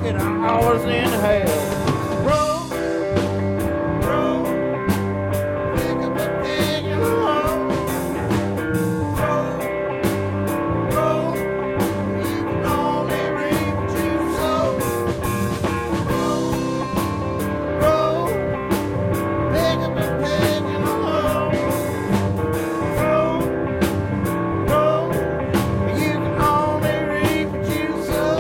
it always in hell. Roll, roll, pick up a pig and roll. Roll, roll, you can only reap what you sow. Roll, roll, pick up a pig and roll. Roll, roll, you can only reap what you sow.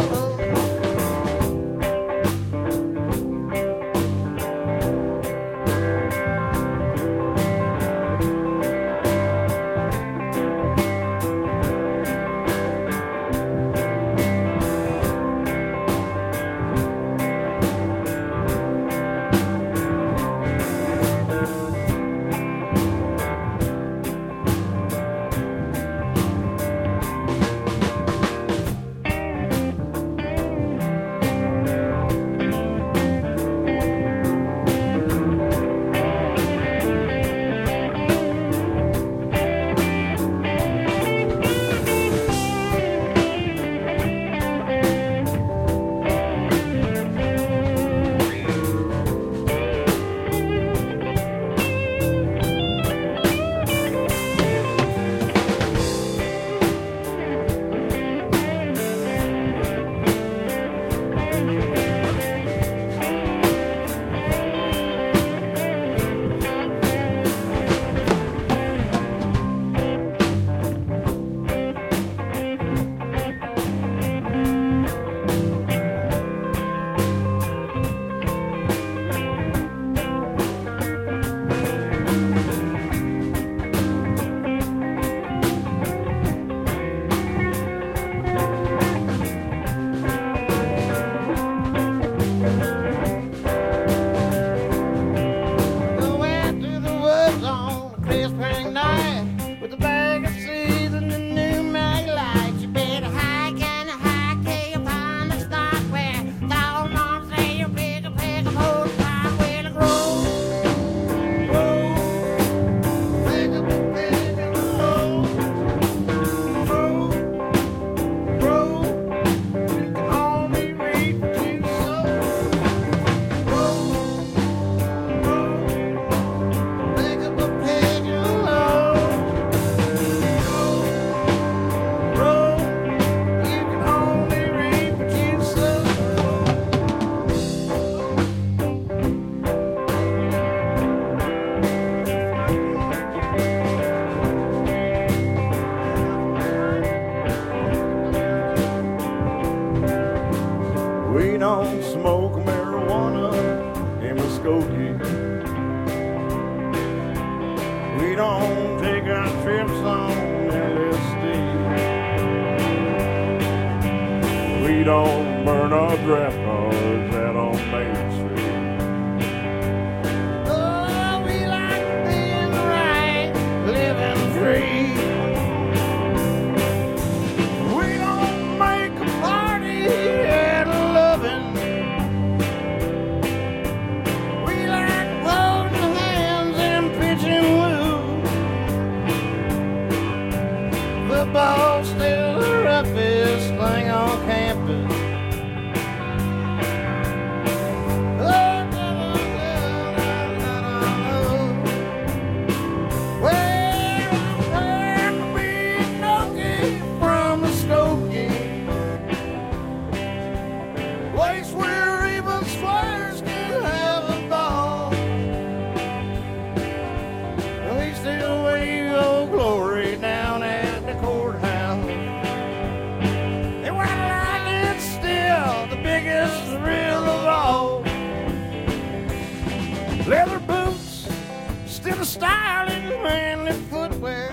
Went to the woods on a crisp spring night with a bag of seeds and a new mag light. You better hike and hike upon the stock where tall moms say you pick a whole pie. Well, it grows, grows, pick up a pig and roll. Grow, grow, you can only reap what you sow. Grow, grow, pick up a pig and roll. Grow, you can only reap what you sow. We don't smoke marijuana in Muskogee. We don't take our trips on LSD. We don't burn our draft cards out on Main Street. Oh, we like being right, living free. We don't make a party out of loving. We like holding hands and pitching woo. Football's still the roughest thing on campus. Oh, well, I'm proud to be a Okie from Muskogee, place where even squires can have a ball. And we still wave old glory down at the courthouse. And white lightning's still the biggest thrill of all. Leather boots, still a style in manly footwear.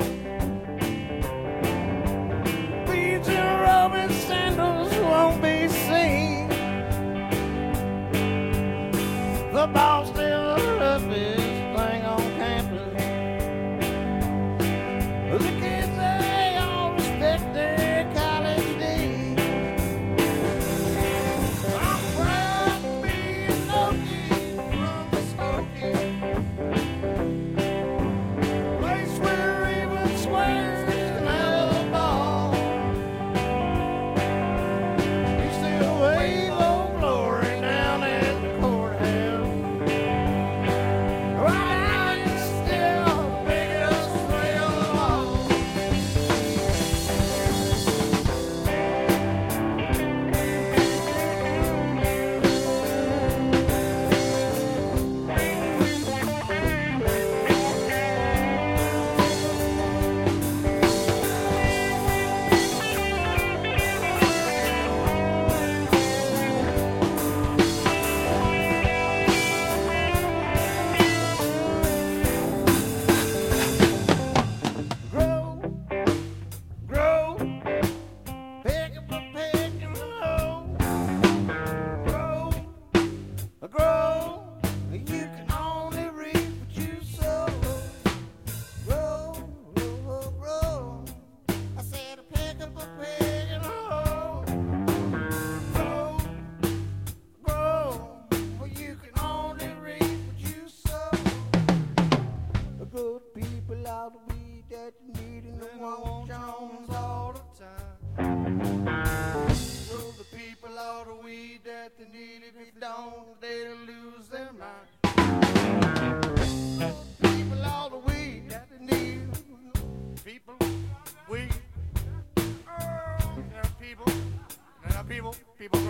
Beads and rubbing sandals won't be seen. The ball's still the roughest thing on campus. The kids, they all respect their college dean. I'm proud to be an Okie from Muskogee, place where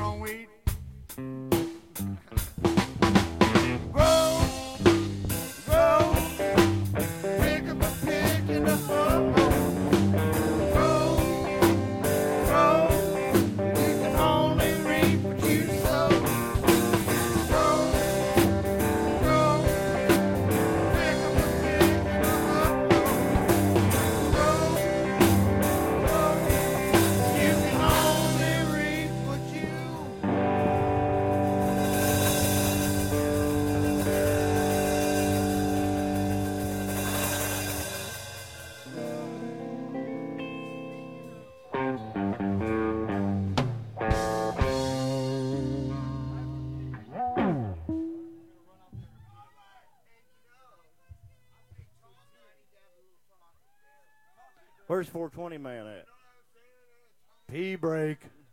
on wheat. Grow, grow, pick up a pick in the hole. Grow, grow, you can only reap what you sow. Grow, grow, pick up a pick in the hole. Grow, grow, you can only reap what you. Where's 420 man at? P break.